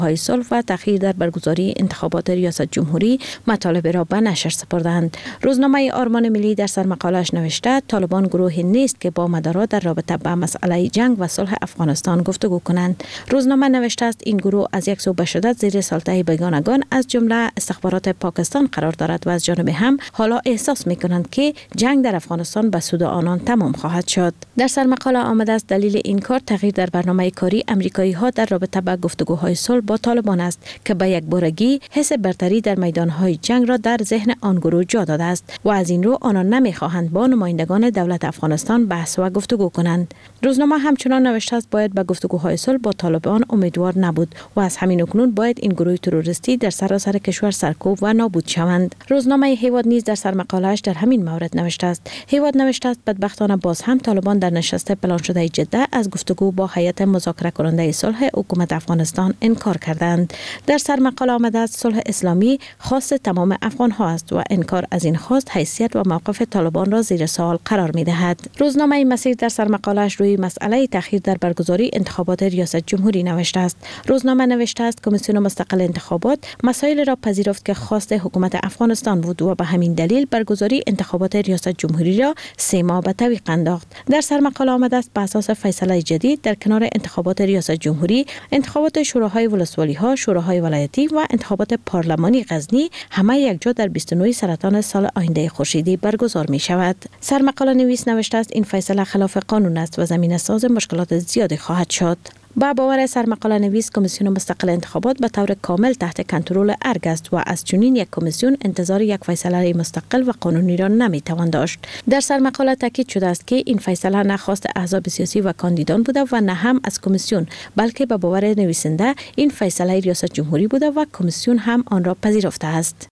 های صلح و تأخیر در برگزاری انتخابات ریاست جمهوری مطالب را به نشر سپردند. روزنامه آرمان ملی در سرمقاله‌اش نوشته طالبان گروهی نیست که با مدارا در رابطه با مسئله جنگ و صلح افغانستان گفتگو کنند. روزنامه نوشته است این گروه از یک سو به شدت زیر سلطه بیگانگان از جمله استخبارات پاکستان قرار دارد و از جانب هم حالا احساس می‌کنند که جنگ در افغانستان به سود آنان تمام خواهد شد. در سرمقاله آمده است دلیل این کار تغییر در برنامه کاری آمریکایی‌ها در رابطه با گفتگوهای صلح با طالبان است که به یک بارگی حس برتری در میدان‌های جنگ را در ذهن آن گروه جا داده است و از این رو آنان نمی‌خواهند با نمایندگان دولت افغانستان بحث و گفتگو کنند. روزنامه همچنان نوشته است باید به گفتگوهای صلح با طالبان امیدوار نبود و از همین اکنون باید این گروه تروریستی در سراسر کشور سرکوب و نابود شوند. روزنامه هیواد نیز در سرمقاله‌اش در همین مورد نوشته است. هیواد نوشته است بدبختانه باز هم طالبان در نشست پلان شده جده از گفتگو با هیئت مذاکره کننده صلح حکومت افغانستان انکار کردند. در سرمقاله آمده است صلح اسلامی خواست تمام افغان‌ها است و انکار از این خواست حیثیت و موقف طالبان را زیر سوال قرار می‌دهد. روزنامه مسیر در سرمقاله‌اش روی مسئله تأخیر در برگزاری انتخابات ریاست جمهوری نوشته است. روزنامه نوشته است کمیسیون مستقل انتخابات مسائل را پذیرفت که خواست حکومت افغانستان بود و به همین دلیل برگزاری انتخابات ریاست جمهوری را 3 ماه به تعویق انداخت. در سرمقاله آمده است بر اساس فیصله جدید در کنار انتخابات ریاست جمهوری، انتخابات شوراهای ولسوالی‌ها، شوراهای ولایتی و انتخابات پارلمانی غزنی همه یکجا در 29 سرطان سال آینده خورشیدی برگزار می شود. سرمقاله نویس نوشته است این فیصله خلاف قانون است و زمینه ساز مشکلات زیادی خواهد شد. با باور سرمقاله نویس کمیسیون مستقل انتخابات به طور کامل تحت کنترل ارگ است و از چنین یک کمیسیون انتظار یک فیصله مستقل و قانونی را نمیتوان داشت. در سرمقاله تاکید شده است که این فیصله نه خواست احزاب سیاسی و کاندیدان بوده و نه هم از کمیسیون، بلکه به باور نویسنده این فیصله ریاست جمهوری بوده و کمیسیون هم آن را پذیرفته است.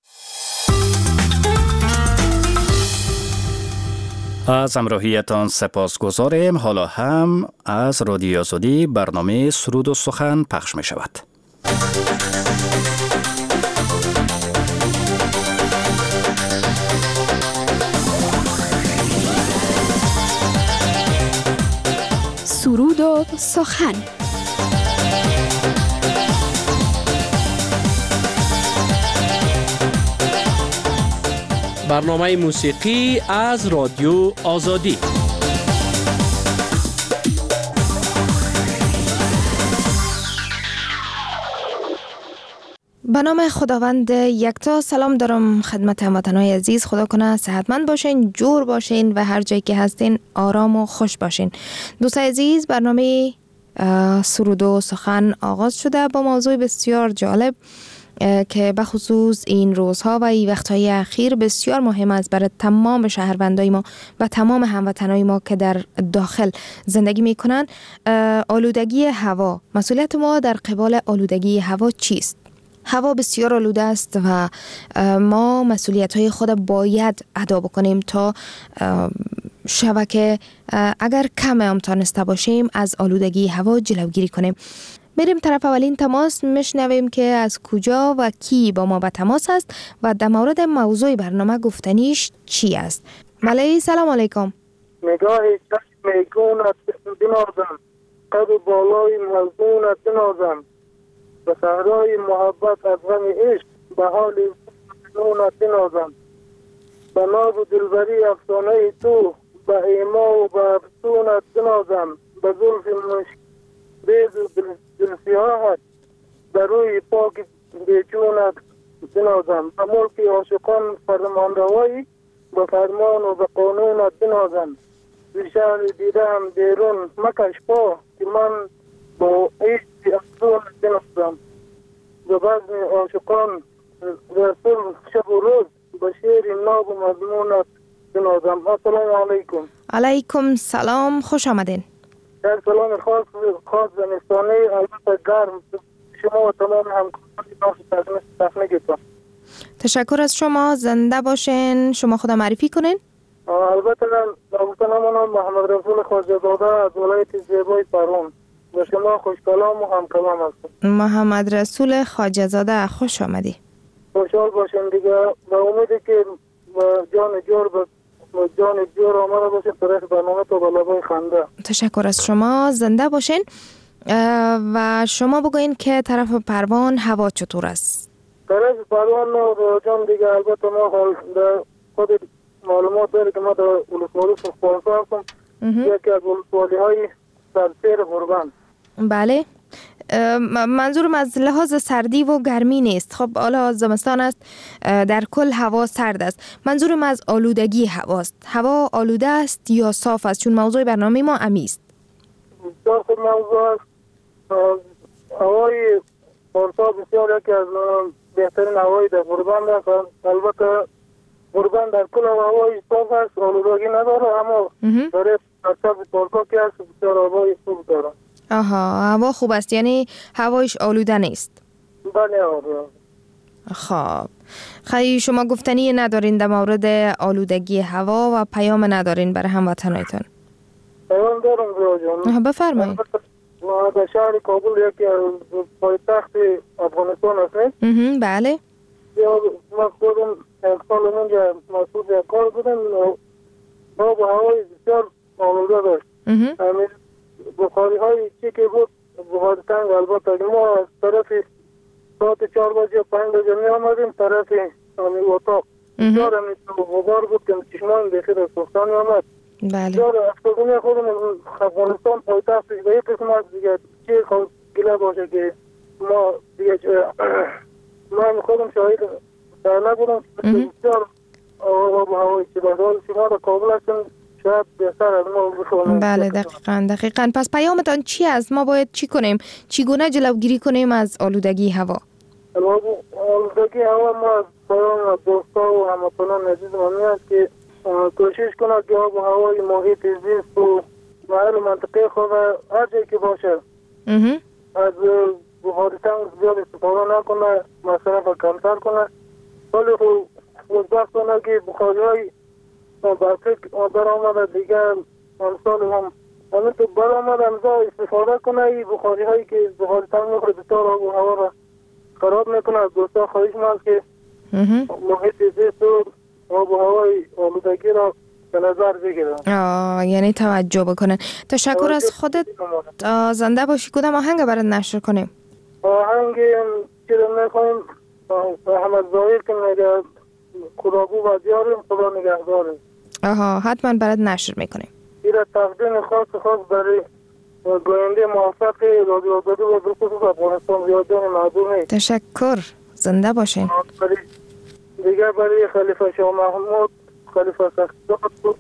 از همراهیتان سپاسگزاریم. حالا هم از رادیو آزادی برنامه سرود و سخن پخش می شود. سرود و سخن. برنامه موسیقی از رادیو آزادی. به نام خداوند یکتا. سلام دارم خدمت هموطنان عزیز. خدا کنه صحتمند باشین، جور باشین و هر جایی که هستین آرام و خوش باشین. دوستان عزیز، برنامه سرود و سخن آغاز شده با موضوع بسیار جالب که به خصوص این روزها و این وقتهای اخیر بسیار مهم است برای تمام شهروندای ما و تمام هموطنای ما که در داخل زندگی میکنن. آلودگی هوا. مسئولیت ما در قبال آلودگی هوا چیست؟ هوا بسیار آلوده است و ما مسئولیت‌های خود باید ادا بکنیم تا شبکه اگر کم هم تانسته باشیم از آلودگی هوا جلوگیری کنیم. میریم طرف اولین تماس، میشنویم که از کجا و کی با ما به تماس است و در مورد موضوع برنامه گفتنیش چی است. ملایی سلام علیکم. نگاه چشم میگونت بنازم، قد بالای موزونت بنازم، به صحرای محبت از غم عشق به حال جنونت بنازم، به ناز و دلبری افسانه تو به ایما و به افسونت بنازم، به زلف بیز و دلسیاحت به روی پاک بیچونت بنازم، به ملک عاشقان فرمانروایی به فرمان و به قانونت بنازم، زی شهر دیدم بیرون مکش پا که من با عشق افسونت بنازم، به بزم عاشقان رسول شب و روز به شعر ناب و مضمونت بنازم. السلام علیکم. علیکم سلام، خوش آمدین. در سلام خاص زمستانه البته گرم شما و تمام همکاران تکنیکتان. تشکر از شما. زنده باشین. شما خدا معرفی کنین. البته نام محمد رسول خواجه زاده از ولایت زیبای فرون و شما خوش کلام و هم کلام هستید. محمد رسول خواجه زاده، خوش آمدی. خوشحال باشین دیگه. به امیدی که جان جور آمده باشه طرف برنامه تو به لبای خنده. تشکر از شما. زنده باشین. و شما بگوین که طرف پروان هوا چطور است؟ طرف پروان جان دیگه البته ما حال در خود معلومات داره که ما در ولسوالی سخبانسا هستم، یکی از ولسوالی های سرسیر غربند. بله. منظورم از لحاظ سردی و گرمی نیست. خب حالا زمستان است، در کل هوا سرد است. منظورم از آلودگی هواست. هوا آلوده است یا صاف است؟ چون موضوع برنامه ما امی است. بسیار خوب موضوع است. هوای پارسا بسیار یکی از بهترین هوایی در غربند است. البته غربند در کل هوای صاف است، آلودگی نداره، اما برای مرکز پارسا که است بسیار هوای خوب داره. آها، هوا خوب است، یعنی هوایش آلوده نیست. بله آره. خب خیلی شما گفتنی ندارین در مورد آلودگی هوا و پیام ندارین برای هموطنایتان؟ پیام دارم زیاد جان. بفرمایید. ما در شهر کابل یکی از پایتخت افغانستان است. بله. ما خودم یک سال اونجا مسئول کار بودم، ما با هوای بسیار آلوده داشت. بخاری های چی که بود بخاری تنگ، البته ما از طرف ساعت 4 بجه 5 بجه می آمدیم طرف اتاق بسیار همیشه غبار بود که چشمان بخیر از سختان می آمد. بله. بسیار افتادونی خودم افغانستان پایتختش به یک قسم از دیگه چی گله باشه که ما دیگه من خودم شاهد نبودم. بسیار آب و هوای چی باشه شما در کابل هستیم شاید بهتر از ما بخونیم. بله دقیقاً. پس پیامتان چی است؟ ما باید چی کنیم؟ چگونه جلوگیری کنیم از آلودگی هوا؟ آلودگی هوا ما پیام دوستا و هموطنان عزیز من است که کوشش کنند که آب و هوای محیط زیست و محل منطقه خود هر جایی که باشه از بخاری تنگ زیاد استفاده نکنه، مصرف کمتر کنه، ولی خوشبخت کنه که بخاری های برآمد دیگر امثال هم همین تو برآمد امضا استفاده کنه. این بخاری هایی که بخاری تنگ میخوره بسیار آب و هوا را خراب میکنه. از دوستا خواهش ماست که محیط زیست و آب و هوای آلودگی را به نظر بگیرن، یعنی توجه بکنن. تشکر از خودت. زنده باشی. کدام آهنگ برات نشر کنیم؟ آهنگ چی رو میخوایم؟ احمد ظاهر که میگه خدابو و دیاریم خدا نگهداریم. حتما برات نشر میکنیم. این تقدیم خاص برای گوینده موفق رادیو آزادی و بخصوص افغانستان زیادان معدومی. تشکر. زنده باشین. دیگه برای خلیفه شاه محمود، خلیفه سخیزاد،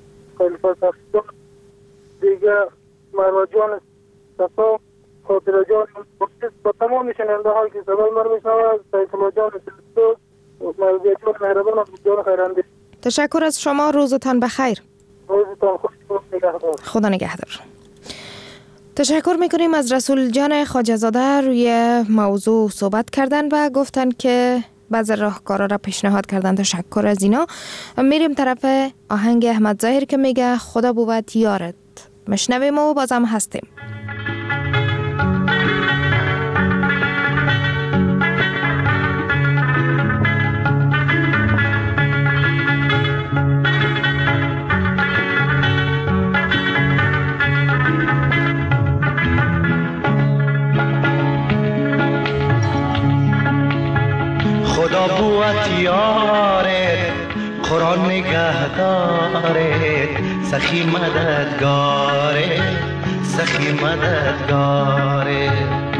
دیگه مروه جان صفا، خاطر جان با تمام شنونده هایی که صدای من میشنوند، سیف الله جان سلسل، مروه جان مهربان و جان خیراندی. تشکر از شما. روزتان بخیر. روزتان خوش. خدا نگهدار. تشکر میکنیم از رسول جان خواجه‌زاده. روی موضوع صحبت کردن و گفتن که بعض راهکارا را پیشنهاد کردن. تشکر از اینا. میریم طرف آهنگ احمد ظاهر که میگه خدا بود یارت. مشنویم و بازم هستیم. خدا بوت یارت، قرآن نگهدارت، سخی مددگارت، سخی مددگارت.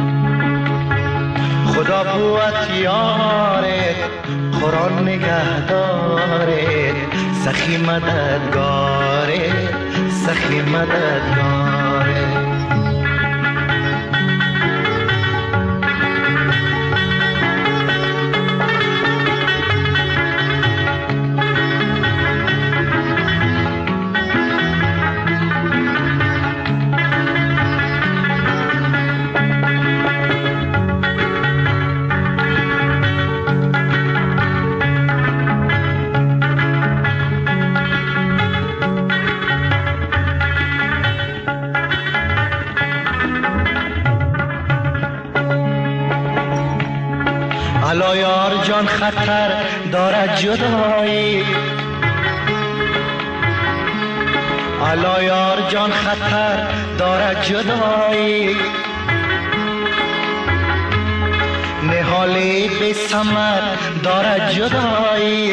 خدا بوت یارت، قرآن نگهدارت، سخی مددگارت، سخی مددگارت. الا یار جان خطر دارد جدایی، الا یار جان خطر دارد جدایی، نهالی به ثمر دارد جدایی.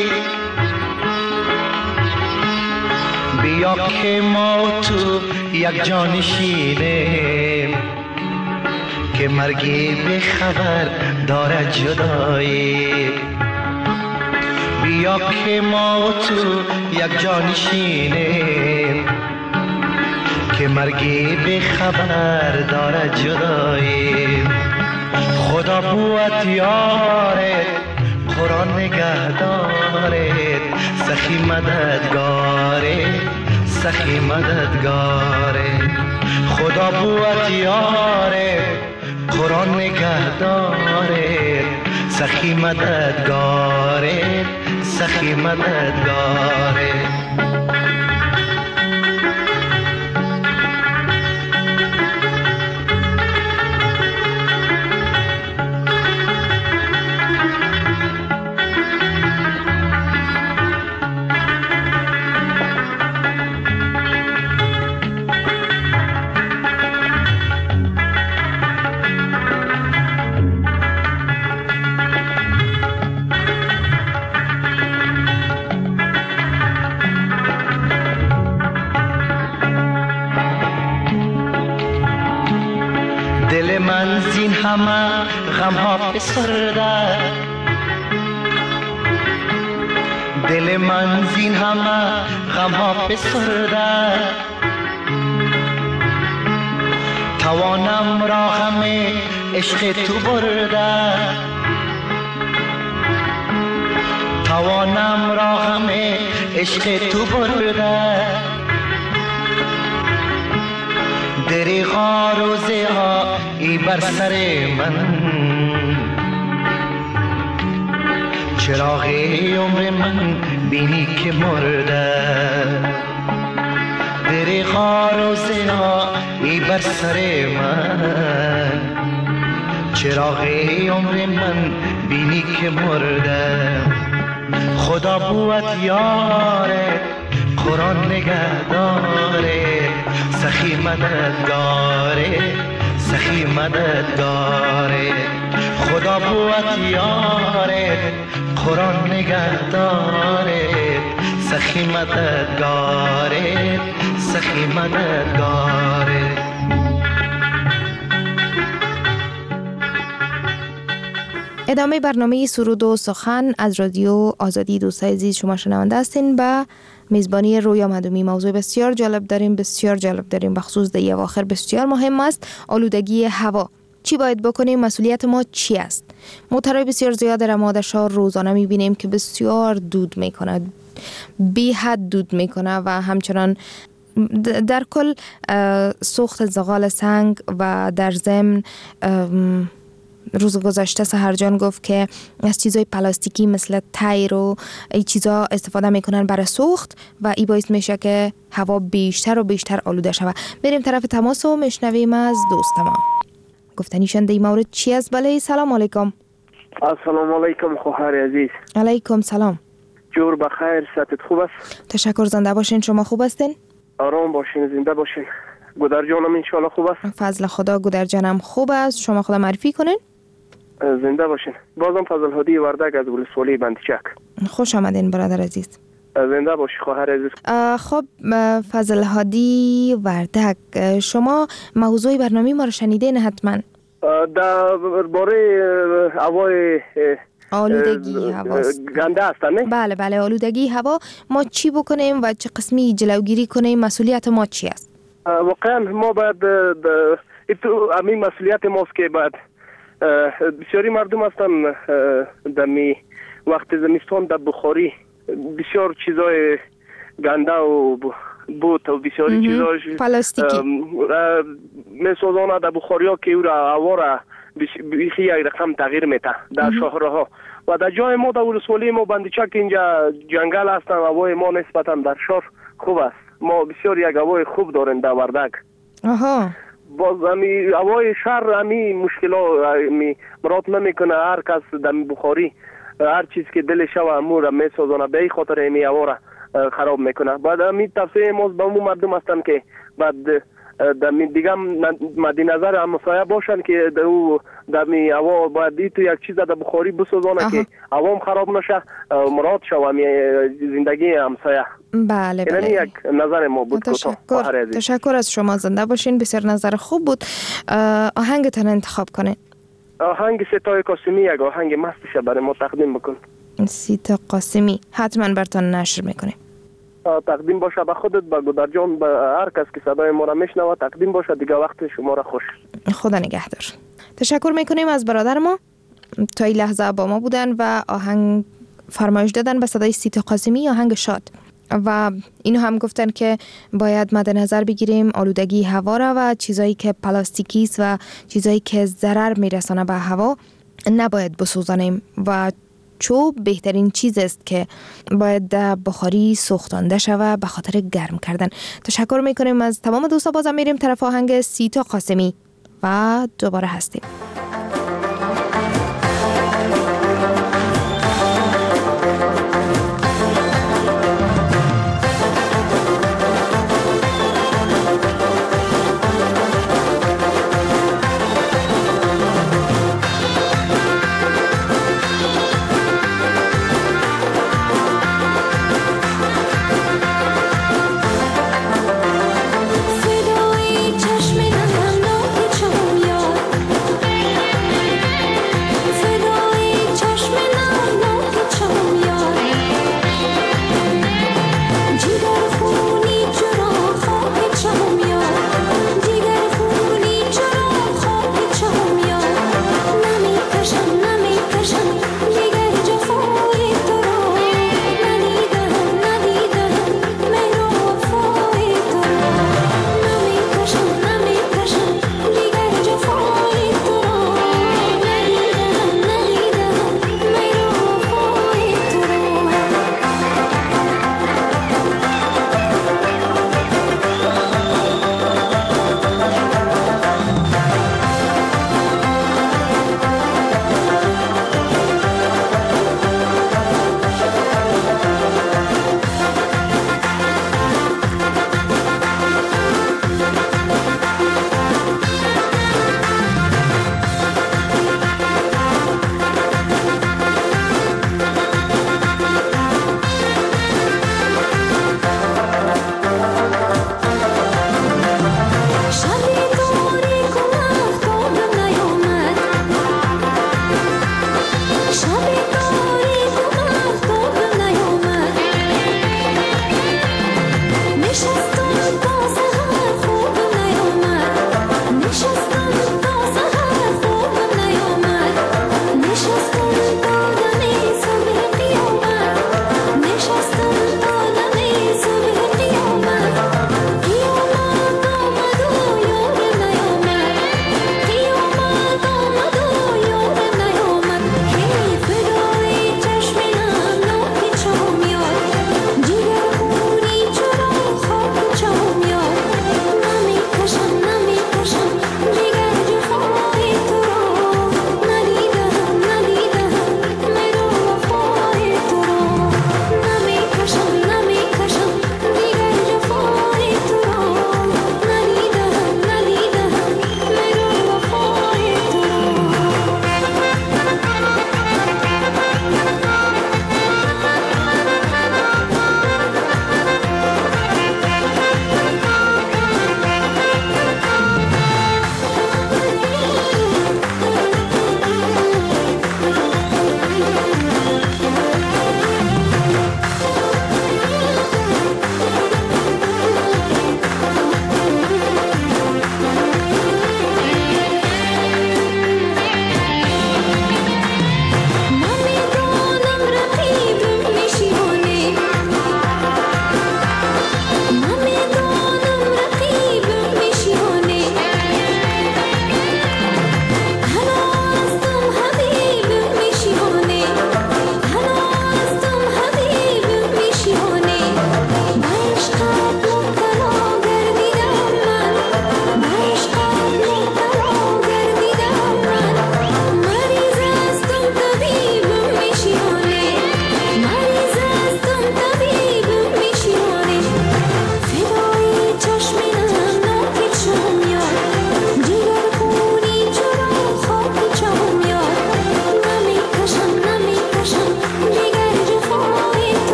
بیا که ما تو یک جان نشینیم که مرگی به خبر دارد جدایی. بیا که ما تو یک جا نشینیم که مرگی به خبر دارد جدایی. خدا بود یارت، قرآن نگهدارت، سخی مددگارت، سخی مددگارت. خدا بود یارت، قرآن نگهدارت، سخی مددگارت، سخی مددگارت. دل من زین همه غم ها پسرده، دل من زین همه غم ها پسرده. توانم را همه عشق تو برده، توانم را همه عشق تو برده. دریغا روزه ها ای بر سر من، چراغ عمر من بینی که مرده. دریغا روزه ها ای بر سر من، چراغ عمر من بینی که مرده. خدا بود یارت، قرآن نگهدارت، سخی مددگارت، سخی مددگارت. خدا بود یارت، قرآن نگهدارت، سخی مددگارت، سخی مددگارت. ادامه برنامه سرود و سخن از رادیو آزادی. دوستای عزیز شما شنونده هستین به میزبانی رویا مدومی. موضوع بسیار جالب داریم بخصوص در اواخر بسیار مهم است، آلودگی هوا. چی باید بکنیم؟ مسئولیت ما چی است؟ موتورهای بسیار زیاد در مادرشاه روزانه میبینیم که بسیار دود میکنه، بی حد دود میکنه و همچنان در کل سوخت زغال سنگ و در ضمن روز گذشته سحرجان گفت که از چیزای پلاستیکی مثل تیر و این چیزا استفاده میکنن برای سوخت و این باعث میشه که هوا بیشتر و بیشتر آلوده شود. بریم طرف تماس و میشنویم از دوست ما. گفتنیشان در این مورد چی است؟ بله، سلام علیکم. السلام علیکم خواهر عزیز. علیکم سلام. جور بخیر، صحتت خوب است؟ تشکر، زنده باشین. شما خوب هستین؟ آرام باشین، زنده باشین. گودر جانم انشالله خوب است؟ فضل خدا گودر جانم خوب است. شما خدا معرفی کنین. زنده باشین. بازم فضل هادی وردک از ولسوالی بندیچک. خوش آمدین برادر عزیز. زنده باشی خواهر عزیز. خب فضل هادی وردک، شما موضوع برنامه ما رو شنیدین حتما. درباره هوای آلودگی هوا گنده هستن نه؟ بله آلودگی هوا. ما چی بکنیم و چه قسمی جلوگیری کنیم؟ مسئولیت ما چی است؟ واقعا ما باید همین مسئولیت ماست که باید بسیاری مردم هستن دمی وقت زمستان در بخاری بسیار چیزای گنده و بوت و بسیاری چیزای پلاستیکی میسازانه در بخاری ها که او را هوا را بیخی یک رقم تغییر میته در شهرها و در جای ما در ولسوالی ما بندیچک اینجا جنگل هستن. هوای ما نسبتا در شهر خوب است. ما بسیار یک هوای خوب داریم در وردک. باز همی هوای شهر همی مشکلات مراد نمیکنه. هر کس در بخاری هر چیز که دلش و امور میسازانه به این خاطر همی هوا را خراب میکنه. بعد همی تفسیر ما به مردم هستن که بعد دیگه مد نظر همسایه باشن که در می هوا باید تو یک چیز در بخاری بسوزانه که هوا خراب نشه، مراد شوه زندگی همسایه. بله بله. این یک نظر ما بود. تشکر از شما، زنده باشین. بسیار نظر خوب بود. آهنگتان انتخاب کنه. آهنگ سیتا قاسمی یک آهنگ مستش برای ما تقدیم بکن. سیتا قاسمی حتما براتون نشر میکنه. تقدیم باشه به خودت، به گودر جان، به هر کس که صدای ما را میشنوه تقدیم باشه. دیگه وقت شما را خوش. خدا نگهدار. تشکر میکنیم از برادر ما تا این لحظه با ما بودن و آهنگ فرمایش دادن به صدای سیتا قاسمی، آهنگ شاد. و اینو هم گفتن که باید مد نظر بگیریم آلودگی هوا را و چیزایی که پلاستیکی است و چیزایی که ضرر میرسانه به هوا نباید بسوزانیم و چوب بهترین چیز است که باید بخاری سوختانده شود به خاطر گرم کردن. تشکر میکنیم از تمام دوستا. بازم میریم طرف آهنگ سیتا قاسمی و دوباره هستیم. صدای چشم نمناک چون یاد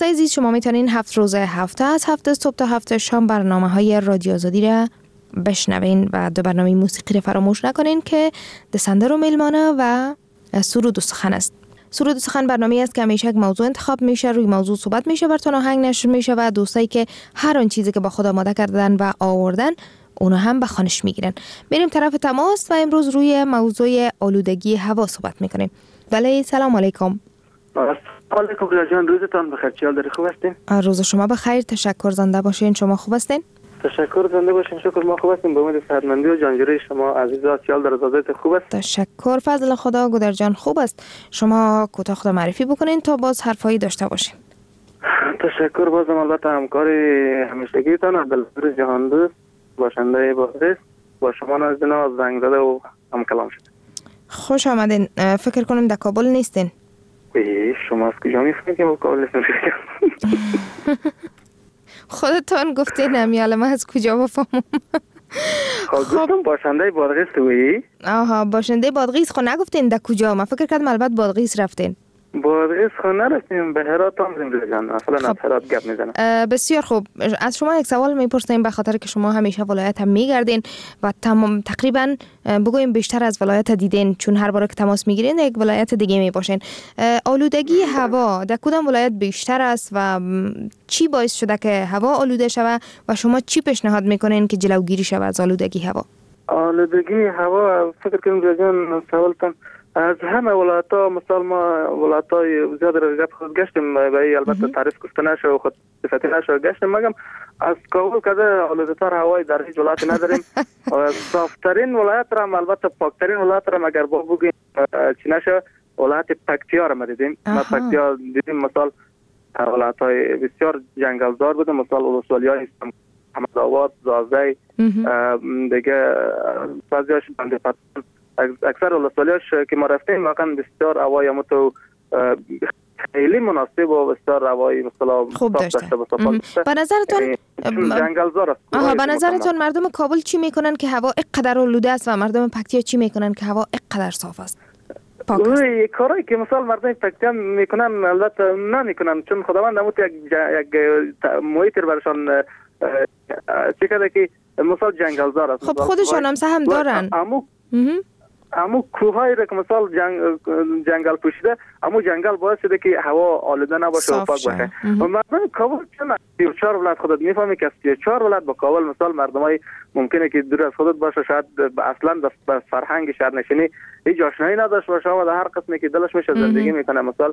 دوستای عزیز، شما میتونین 7 روز هفته از هفته صبح تا هفته شام برنامه‌های رادیو آزادی را بشنوین و دو برنامه موسیقی را فراموش نکنین که دسنده رو میلمانه و سرود و سخن است. سرود و سخن برنامه‌ای است که همیشه یک موضوع انتخاب میشه، روی موضوع صحبت میشه، براتون آهنگ نشر میشه و دوستایی که هر آن چیزی که با خود آماده کردن و آوردن اونو هم به خوانش میگیرن. میریم طرف تماس و امروز روی موضوع آلودگی هوا صحبت میکنیم. بله، سلام علیکم. علیکم جان، روزتان بخیر. چیال داری؟ خوب هستین؟ روز شما بخیر، تشکر. زنده باشین. شما خوب هستین؟ تشکر، زنده باشین. شکر، ما خوب هستیم. به امید صحتمندی و جانجوری شما عزیزا. چیال در زادت خوب است؟ تشکر، فضل خدا. گودر جان خوب است. شما کوتاه خود معرفی بکنین تا باز حرفایی داشته باشیم. تشکر. بازم البته همکار همیشگیتان عبدالبر جهان دوست باشنده بازرس با شما نازدینا زنگ زده و هم کلام شد. خوش آمدین. فکر کنم در کابل نیستین. شما از کجا میفهمید که ما کابل نیستیم؟ خودتان گفتین نمیاله من از کجا بفهمم. گفتم باشنده بادغیس تویی؟ آها، باشنده بادغیس. خب نگفتین در کجا؟ من فکر کردم البته بادغیس رفتین. بادغیس خب نرفتیم، به هرات هم رفتیم. اصلا از هرات گپ میزنم. بسیار خوب. از شما یک سوال میپرسیم به خاطر که شما همیشه ولایت هم میگردین و تقریبا بگویم بیشتر از ولایت دیدین، چون هر بار که تماس میگیرین یک ولایت دیگه میباشین. آلودگی هوا در کدام ولایت بیشتر است و چی باعث شده که هوا آلوده شود و شما چی پیشنهاد میکنین که جلوگیری شود از آلودگی هوا؟ آلودگی هوا فکر کنم جان سوالتان از همه ولایت‌ها، مثلا ما ولایت‌های زیاد را خود گشتیم و البته تعریف گفته نشه و خود صفتی نشه گشتیم، مگم از کابل که آلوده‌تر هوای در هیچ ولایتی نداریم. صافترین ولایت را، البته پاکترین ولایت را اگر با بگیم چی نشه، ولایت پکتیا را ما دیدیم. ما پکتیا دیدیم، مثلا ولایت‌های بسیار جنگلزار بوده، مثلا ولسوالی‌های احمدآباد، زازی، دیگه بعضی‌هاش بنده پتن، اکثر ولسوالی‌هاش که ما رفتیم واقعا بسیار هوای متو خیلی مناسب و بسیار هوای مثلا خوب داشته. به نظرتون جنگلزار است. به نظرتون مردم کابل چی میکنن که هوا اینقدر آلوده است و مردم پکتیا چی میکنن که هوا اینقدر صاف است؟ اوی کاری که مثلا مردم پکتیا میکنن البته نمیکنن، چون خداوند نمود یک محیط برشان چی کرده که مثلا جنگلزار است. خب خودشان هم سهم دارن. امو کوهایی را که مثال جنگل پوشیده، امو جنگل باعث شده که هوا آلوده نباشه و پاک باشه. و مردم کابل چون 34 ولایت خودت میفهمی که 34 ولایت با کابل مثال مردمای ممکنه که دور از خودت باشه، شاید اصلا به فرهنگ شهرنشینی هیچ آشنایی نداشته باشه و در هر قسمی که دلش میشه زندگی میکنه. مثال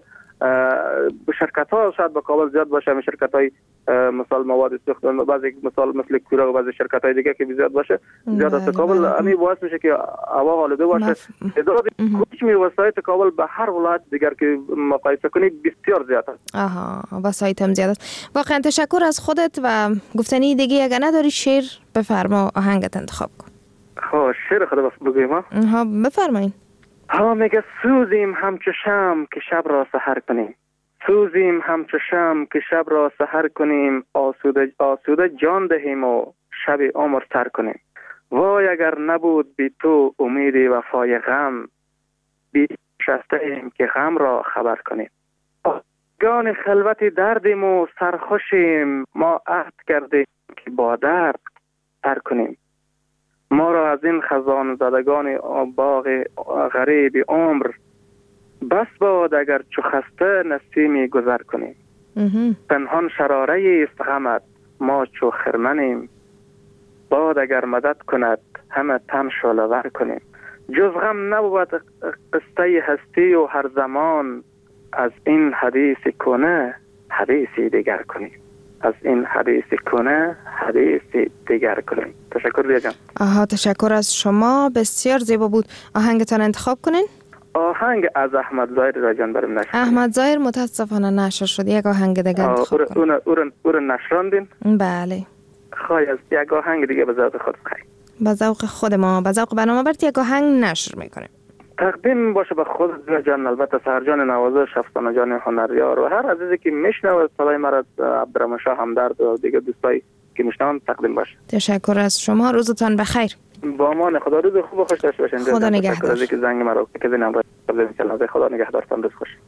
شرکت‌ها شاید با کابل زیاد باشه، شرکت‌های مثال مواد سوخت، بعضی مثال مثل کورا و بعضی شرکت‌های دیگه که زیاد باشه، زیاد از کابل همین باعث میشه که هوا آلوده باشه. تعداد کوچمی وسایط کابل به هر ولایت دیگر که مقایسه کنی بسیار زیاد است. وسایط هم زیاد است. واقعا تشکر از خودت و گفتنی دیگه اگه نداری شعر بفرما، آهنگت انتخاب کن. خب شعر خدا بگویم. بفرمایید. میگه سوزیم همچو شمع که شب را سحر کنیم، سوزیم همچو شمع که شب را سحر کنیم، آسوده جان دهیم و شب عمر سر کنیم. وای اگر نبود بی تو امید وفای غم، بی شسته ایم که غم را خبر کنیم. گان خلوت دردیم و سرخوشیم، ما عهد کردیم که با درد سر کنیم. ما را از این خزان زدگان باغ غریب عمر، بس باد اگر چو خسته نسیمی گذر کنیم. پنهان شراره است غمت، ما چو خرمنیم، باد اگر مدد کند همه تن شعله‌ور کنیم. جز غم نبود قصه هستی و هر زمان، از این حدیث کنه حدیثی دیگر کنیم. از این حدیث کنه حدیثی دیگر کنیم. تشکر ریا جان. تشکر از شما، بسیار زیبا بود. آهنگتان انتخاب کنین. آهنگ از احمد ظاهر را جان برم نشر. احمد ظاهر متاسفانه نشر شد. یک آهنگ دیگه انتخاب کنین. اون نشراندین؟ بله. خواهی از یک آهنگ دیگه به ذوق خود خواهی. به ذوق خود ما، به ذوق برنامه برد یک آهنگ نشر میکنیم. تقدیم باشه به خود جان، البته سرجان نوازش، افسانه جان هنریار و هر عزیزی که میشنوه صدای مرا، عبدالرحمن شاه همدرد و دیگه دوستایی که میشنون تقدیم باشه. تشکر از شما، روزتان بخیر. با امان خدا، روز خوب و خوش داشته باشین. خدا نگهدار. تشکر از اینکه زنگ مرا که زنم باید خدا نگهدارتان، روز خوش.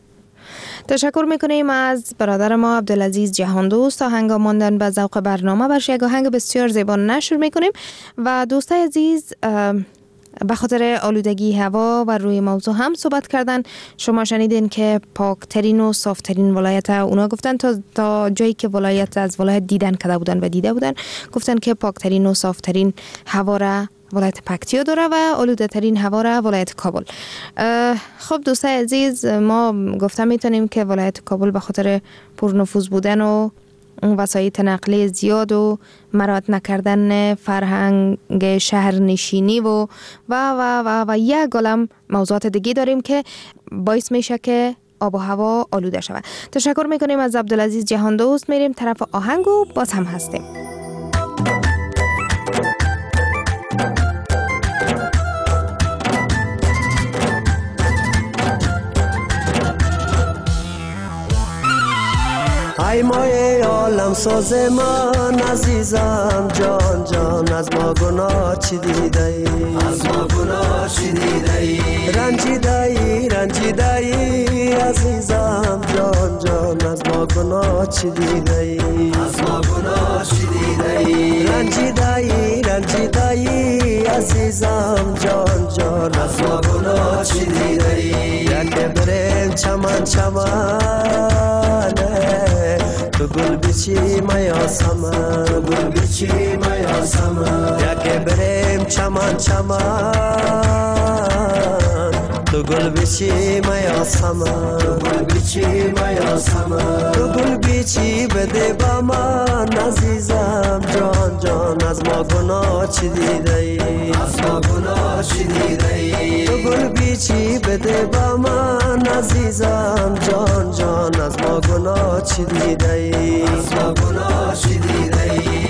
تشکر میکنیم از برادر ما عبدالعزیز جهاندوست. آهنگ ماندن به ذوق برنامه برش یک آهنگ بسیار زیبا نشر میکنیم و دوستای عزیز به خاطر آلودگی هوا و روی موضوع هم صحبت کردن. شما شنیدین که پاکترین و صافترین ولایت اونا گفتن تا جایی که ولایت از ولایت دیدن کده بودن و دیده بودن گفتن که پاکترین و صافترین هوا را ولایت پکتیا داره و آلوده ترین هوا را ولایت کابل. خب دوستای عزیز، ما گفتم میتونیم که ولایت کابل به خاطر پرنفوذ بودن و وسایط نقلیه زیاد و مراعات نکردن فرهنگ شهرنشینی و یک عالم موضوعات دیگه داریم که باعث میشه که آب و هوا آلوده شود. تشکر میکنیم از عبدالعزیز جهاندوست. میریم طرف آهنگ و باز هم هستیم. ای مای عالم ساز من عزیزم جان جان از ما گناه چی دیده ای؟ از ما گناه چی دیده ای؟ رنجیده ای عزیزم جان جان از ما گناه چی دیده ای؟ از ما گناه چی دیده ای؟ رنجیده ای عزیزم جان جان از ما گناه چی دیده ای؟ یک بریم چمن تو گل بیچی میا سمن یک بریم چمن تو گل بیچی میا سمن تو گل بیچی بده با من عزیزم جان جان از ما گناه چی دیده ای؟ از ما گناه چی دیده ای؟ تو گل بیچی بده با من عزیزم جان جان از ما گناه چی دیده ای؟ از ما گناه چی دیده ای؟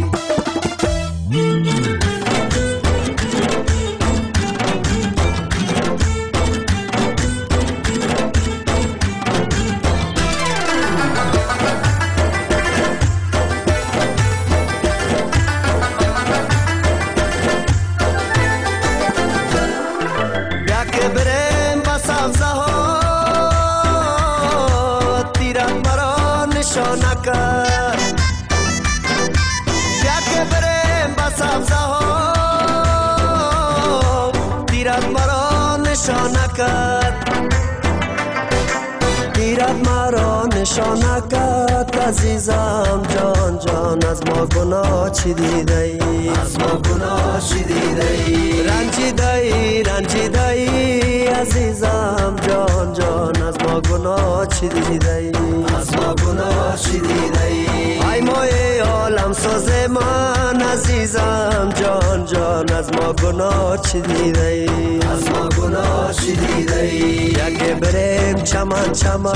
دیرت مرا نشانکت عزیزم جان جان از ما گناه چی دیده ای؟ از ما گناه چی دیده ای؟ رنجیده ای عزیزم جان جان از ما گناه چی دیده ای؟ از ما گناه چی دیده ای؟ ای مای عالم ساز من عزیزم جان جان از ما گناه چی دیده ای؟ از ما گناه چی دیده ای؟ یک بریم چمن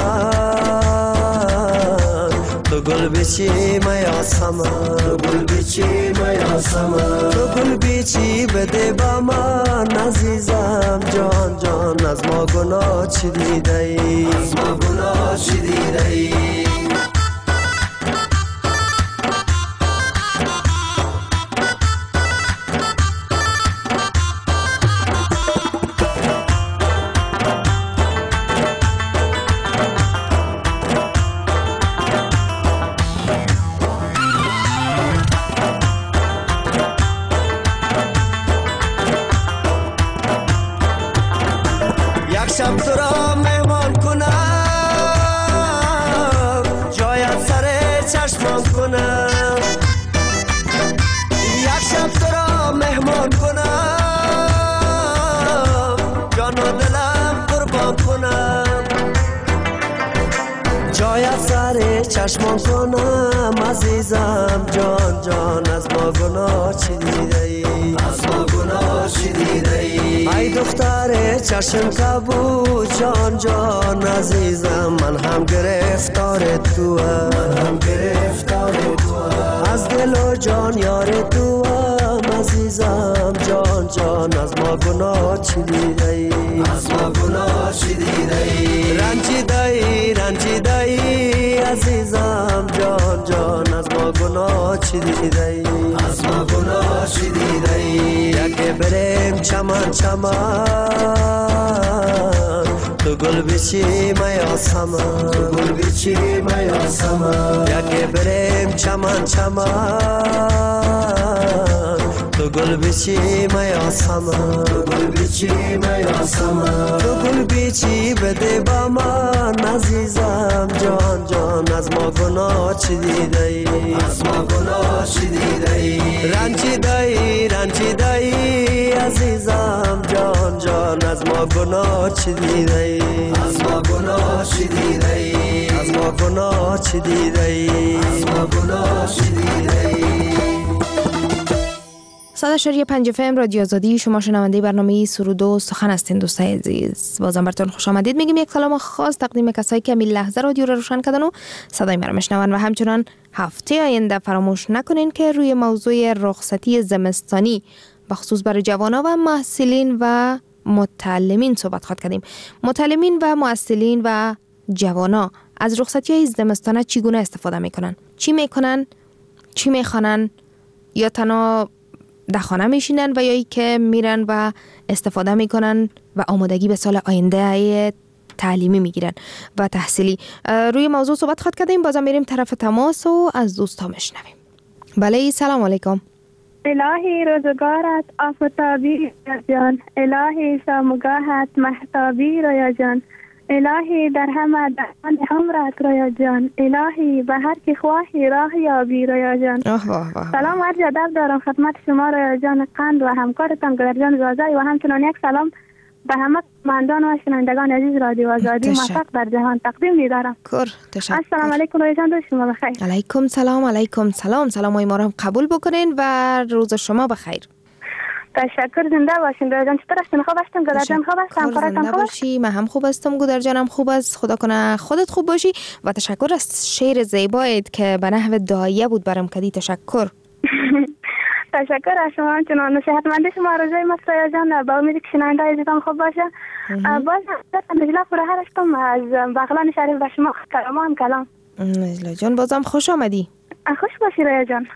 تو گل بیچی میا سمن تو گل بیچی بده با من عزیزم جان جان از ما گناه چی دیده ای؟ از ما گناه چی دیده ای؟ شب تو را مهمان کنم جایت سر چشمان کنم یک شب تو را مهمان کنم جان و دلم قربان کنم جایت سر چشمان کنم عزیزم جان جان از ما گناه چی دیده ای؟ از ما گناه چی دیده ای؟ ای دختر چشم کبود جان جان عزیزم من هم گرفتار تو از دل و جان یار تو عزیزم جان جان از ما گناه چی دیده ای؟ از ما گناه چی دیده ای؟ رنجیده ای عزیزم جان جان از ما گناه چی دیده ای؟ از ما گناه چی دیده ای؟ یک بریم چمن تو گل بیچی میاسم تو گل بیچی میاسم یکی بریم چمن تو گل بیچی میاسم تو گل بیچی میاسم تو گل بیچی بده با من عزیزم جان جان از ما گناه چی دیده ای از ما گناه چی دیده ای رنجی دایی عزیزم جان جان از ما گناه چی دیده ای از ما گناه چی دیده ای از ما گناه چی دیده ای از ما گناه چی دیده ای 100.5 FM رادیو آزادی، شما شنونده برنامه سرود و سخن هستین دوستای عزیز. بازم براتون خوش آمدید میگیم. یک سلام خاص تقدیم کسایی که همین لحظه رادیو رو روشن کردن و صدای ما رو میشنون و همچنان هفته آینده فراموش نکنین که روی موضوع رخصتی زمستانی بخصوص برای جوانا و محصلین و متعلمین صحبت خواهد کردیم. متعلمین و محصلین و جوانا از رخصتی های زمستانه چگونه استفاده میکنن؟ چی میکنن؟ چی میخوانن؟ یا تنها در خانه میشینن و یا ای که میرن و استفاده میکنن و آمادگی به سال آینده تعلیمی میگیرن و تحصیلی. روی موضوع صحبت خواهد کردیم. بازم میریم طرف تماس و از دوستا میشنویم. بله، سلام علیکم. الهی روزگارت آفتابی رویا جان، الهی شامگاهت محتابی رویا جان، الهی در همه دهان عمرت رویا جان، الهی به هر که خواهی راه یابی رویا جان. سلام عرض ادب دارم خدمت شما رویا جان قند و همکارتان گلرجان زازایی و همچنان یک سلام به همه مندان و شنوندگان عزیز رادیو آزادی موفق در جهان تقدیم می‌دارم. تشکر. السلام علیکم رویا جان، شما بخیر. علیکم سلام. علیکم سلام. سلامای ما رو هم قبول بکنین و روز شما بخیر. تشکر. زنده باشین رویا جان. چطور هستین؟ خوب هستین؟ گلرجان خوب است؟ همکارتان خوب است؟ من هم خوب هستم. گلرجانم خوب است. خدا کنه خودت خوب باشی و تشکر از شعر زیبایت که به نحو دعایه بود برام کردی. تشکر. تشکر از شما. همچنان صحتمندی شما روزای مصر جان. با امید که شنونده عزیزان خوب باشه. باز نجلا فراهر هستم از بغلان شریف و شما کلام. نجلا جان بازم خوش آمدی. خوش باشی رویا جان.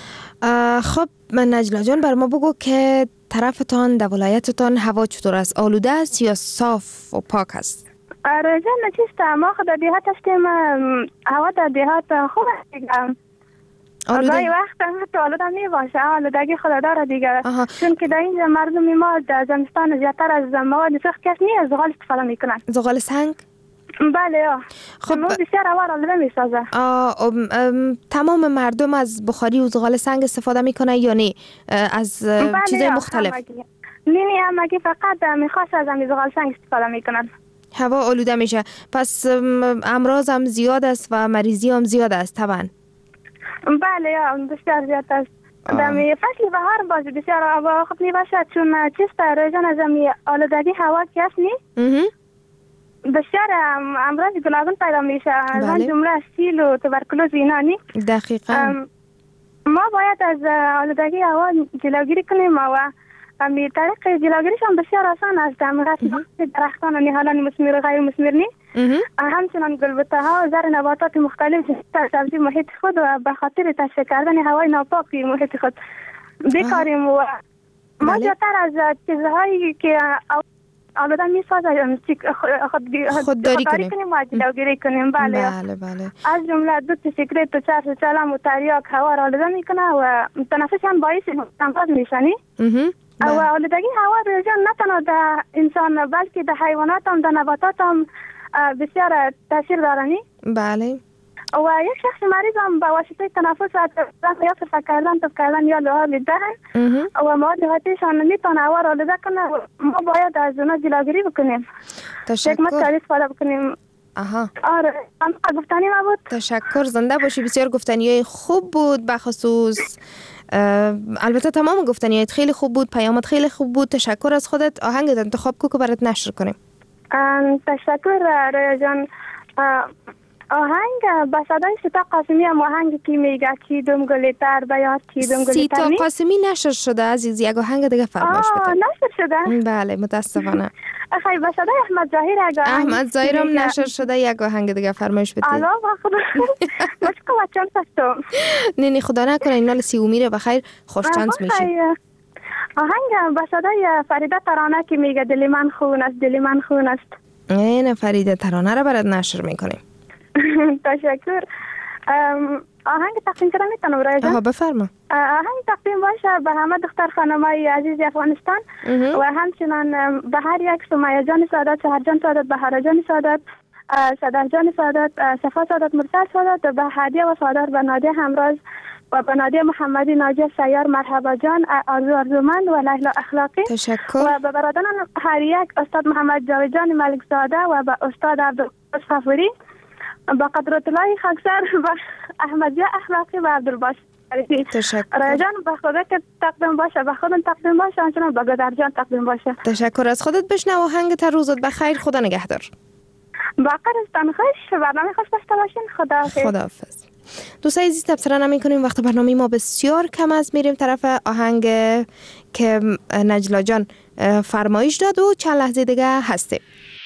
خب نجلا جان بر ما بگو که طرفتان در ولایتتان هوا چطور است؟ آلوده است یا صاف و پاک است؟ رویا جان نچیست ما خود در دیهات هستیم. هوا در دیهات خوب است دیگه. گاهی وقت هم آلوده می باشه. آلودگی خدا داره دیگه. چون که در اینجا مردم ما در زمستان زیادتر از مواد سوخت کس نیست زغال استفاده میکنن. زغال سنگ؟ بله. خب بسیار هوا آلوده میسازه. تمام مردم از بخاری و زغال سنگ استفاده میکنه یا نه از چیزای مختلف؟ نه همگی فقط میخواست از زغال سنگ استفاده میکنن. هوا آلوده میشه. پس امراض هم زیاد است و مریضی هم زیاد است طبعا. بله بسیار زیاد است. در فصل بهار باز بسیار هوا خوب میباشد چون چیست رجان از آلودگی هوا که است نی؟ بسیار امراض گوناگون پیدا میشه. از آن جمله سیل و توبرکلوز اینا نی؟ دقیقاً. ما باید از آلودگی هوا جلوگیری کنیم و طریق جلوگیریش هم بسیار آسان است. درختان و نهالان مثمر و غیر مثمر نی؟ همچنان گلبته ها و زر نباتات مختلف سبزی محیط خود و به خاطر تشویق کردن هوای ناپاک محیط خود بیکاریم و ما زیادتر از چیزهایی که آلوده میسازه خودداری کنیم و جلوگیری کنیم. بله. از جمله دود سیگرت و چرس و چلم و تریاک هوا را آلوده میکنه و تنفس هم باعث امراض میشنی. و آلودگی هوا روزان نه تنها در انسان بلکه در حیوانات هم در نباتات هم بسیار تاثیر دارنی. بله. و یک شخص مریض هم با واسطه تنفس یا صفحه کردن یا لحال دهن و مواد غذاییشان میتونه هوا را آلوده کنه. ما باید از اونا جلوگیری بکنیم. تشکر. استفاده بکنیم. آره گفتنی ما بود. تشکر. زنده باشی. بسیار گفتنیای خوب بود بخصوص البته تمام گفتنیات خیلی خوب بود. پیامت خیلی خوب بود. تشکر از خودت. آهنگت انتخاب کو که برات نشر کنیم. تشکر رویا جان. آهنگ با صدای سیتا قاسمی هم آهنگی که میگه چیدم گلیتر بیاد چیدم گلیتر سیتا قاسمی نشر شده عزیز. یک آهنگ دیگه فرمایش بده. نشر شده؟ بله متاسفانه. خیلی با صدای احمد ظاهر احمد ظاهر هم نشر شده. یک آهنگ دیگه فرمایش بده. الو خدا مشکل بچم هستم. نه خدا نکنه اینا سی میره بخیر خوش شانس میشی. آهنگ با صدای فریده ترانه که میگه دل من خون است دل من خون است. این فریده ترانه را برات نشر میکنیم. تشکر. آهنگ تقدیم کردن میتونم رای جان؟ بفرما. آهنگ تقدیم باشه به همه دختر خانمای عزیز افغانستان و همچنان به هر یک سمیه جان سعادت، سحر جان سعادت، بهار جان سعادت، صدر جان سعادت، صفا سعادت، مرتضی سعادت، به هدیه و سعادت، به نادیه همراز و به نادیه محمدی، ناجیه سیار، مرحبا جان، آرزومند و لیلا اخلاقی. تشکر. و به برادران هر یک، استاد محمد جاوید جان ملک زاده و به استاد عبدالقادر صفوری، با قدرت الله خاکسر و احمدیه اخلاقی و عبدالباش. تشکر. رای جان به خدا که تقدیم باشه، به خودم تقدیم باشه، همچنان به گدر جان تقدیم باشه. تشکر از خودت. بشنو آهنگ تا روزت بخیر. خدا نگهدار. باقرستان خوش، برنامه خوش داشته باشین. خداحافظ. دوستای عزیز، تبصره نمی‌کنیم وقت برنامه ما بسیار کم است. میریم طرف آهنگ که نجلا جان فرمایش داد و چند لحظه دیگه هستیم.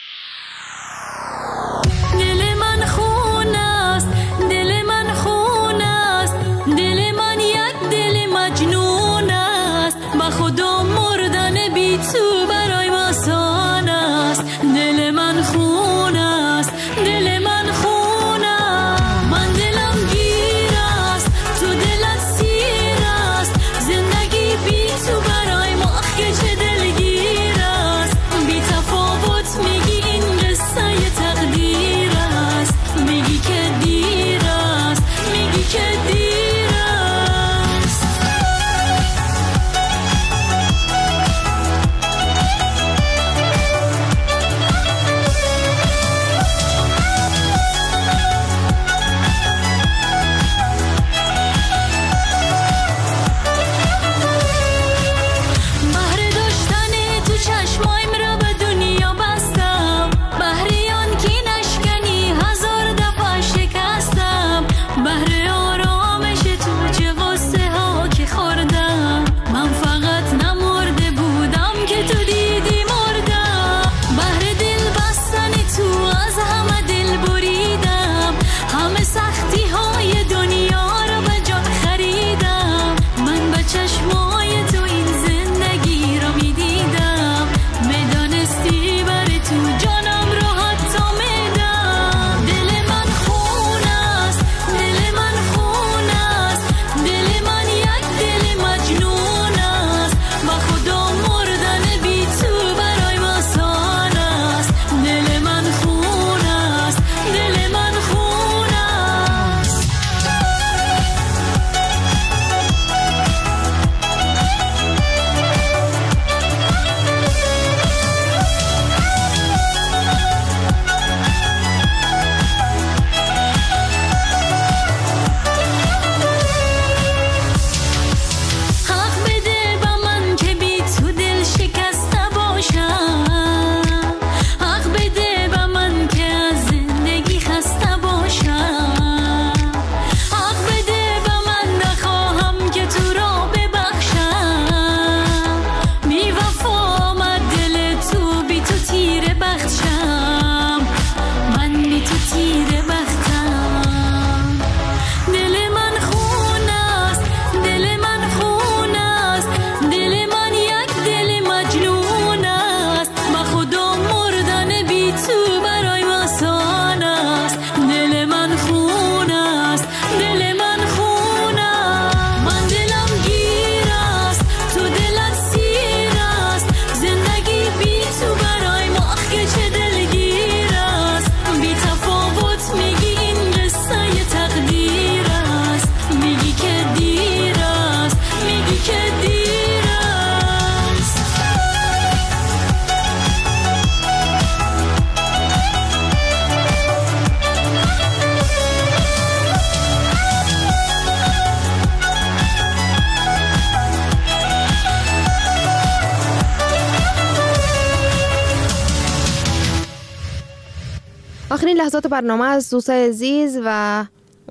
آخرین لحظات برنامه از دوستای عزیز و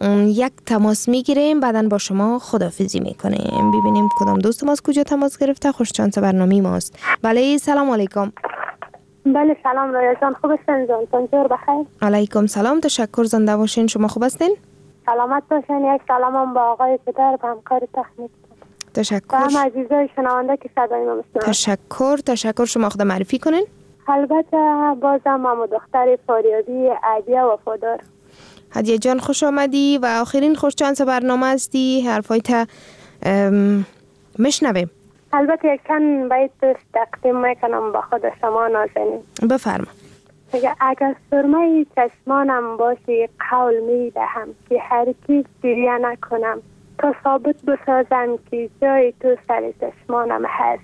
یک تماس میگیریم، بعداً با شما خداحافظی میکنیم. ببینیم کدام دوست ما از کجا تماس گرفته. خوش شانس برنامه ماست. بله، سلام علیکم. بله سلام رویا جان، خوب هستین جان؟ تنجور بخیر. علیکم سلام، تشکر. زنده باشین. شما خوب هستین؟ سلامت باشین. یک سلامم با آقای پدر، به همکار تکنیک. تشکر. هم عزیزای شنونده که صدای ما میشنون. تشکر. شما خود معرفی کنین. البته بازم هم دختر فاریابی عادیه وفادار. هدیه جان خوش آمدی و آخرین خوشچانس برنامه هستی. حرفایت مشنویم. البته یک کن باید تقدیم میکنم با خود شما نازنین. بفرما. اگر سرمه چشمانم باشی قول می دهم که هرگز گریه نکنم تا ثابت بسازم که جای تو سر چشمانم هست.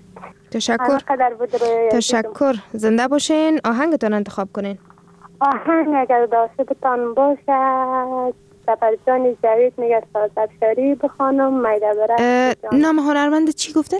تشکر. زنده باشین. آهنگتان انتخاب کنین. آهنگ اگر داستان باشه زفرجان جاوید میگه سازبشاری بخوانم میده بره. نام هنرمند چی گفتن؟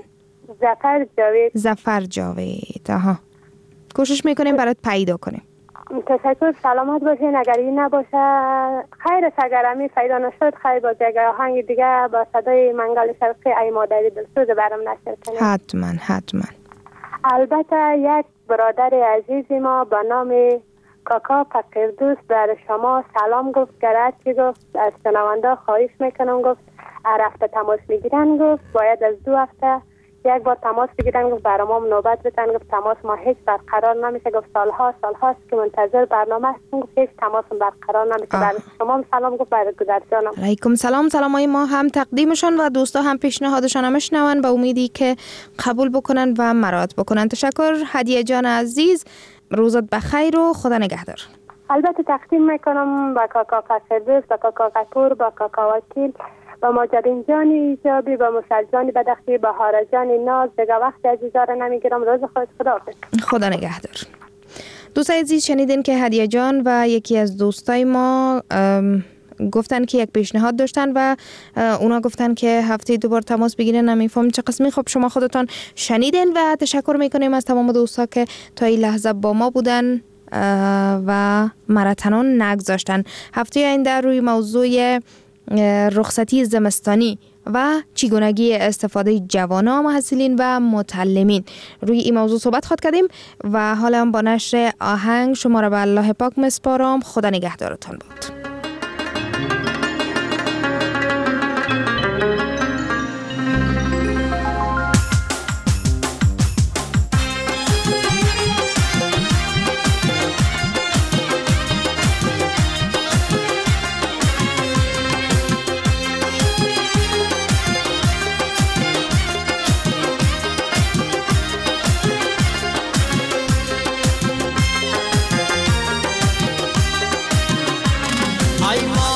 زفر جاوید. آها. کوشش میکنیم برات پیدا کنیم. تشکر. سلامت باشین. اگر این نباشه خیر است. اگر همی پیدا نشد خیر باشه. اگر آهنگ دیگه با صدای منگل شرقی ای مادری دلسوز برام نشر کنیم. حتما. البته یک برادر عزیز ما با نام کاکا فقیردوست در شما سلام گفت. گرد که گفت از شنونده خواهش میکنم گفت هفته تماس میگیرن. گفت باید از 2 هفته یک بار تماس بگیرن. گفت برام نوبت بدن. گفت تماس ما هیچ برقرار نمیشه. گفت سالهاست که منتظر برنامه هستیم. گفت هیچ تماس برقرار نمیشه. برای شما سلام گفت. برای گذرجانم علیکم سلام. سلامای ما هم تقدیمشان و دوستا هم پیشنهادشان هم شنون با امیدی که قبول بکنن و مراعات بکنن. تشکر هدیه جان عزیز. روزت بخیر و خدا نگهدار. البته تقدیم میکنم با کاکا فقیردوست، با کاکا قطور، با کاکا وکیل، با ماجرین جان ایجابی، با مسل جان بدخشی، با هارا جان ناز. دیگه وقت عزیزا رو نمیگیرم. روز خود خدا نگهدار. دوستای عزیز شنیدین که هدیه جان و یکی از دوستای ما گفتن که یک پیشنهاد داشتن و اونا گفتن که هفته 2 بار تماس بگیرن. نمیفهم چه قسمی. خب شما خودتان شنیدین و تشکر میکنیم از تمام دوستا که تا این لحظه با ما بودن و مرتنان نگذاشتن. هفته آینده روی موضوع رخصتی زمستانی و چگونگی استفاده جوانان محصلین و متعلمین روی این موضوع صحبت خواهد کردیم و حالا با نشر آهنگ شما را به الله پاک مسپارم. خدا نگهدارتان باد. ای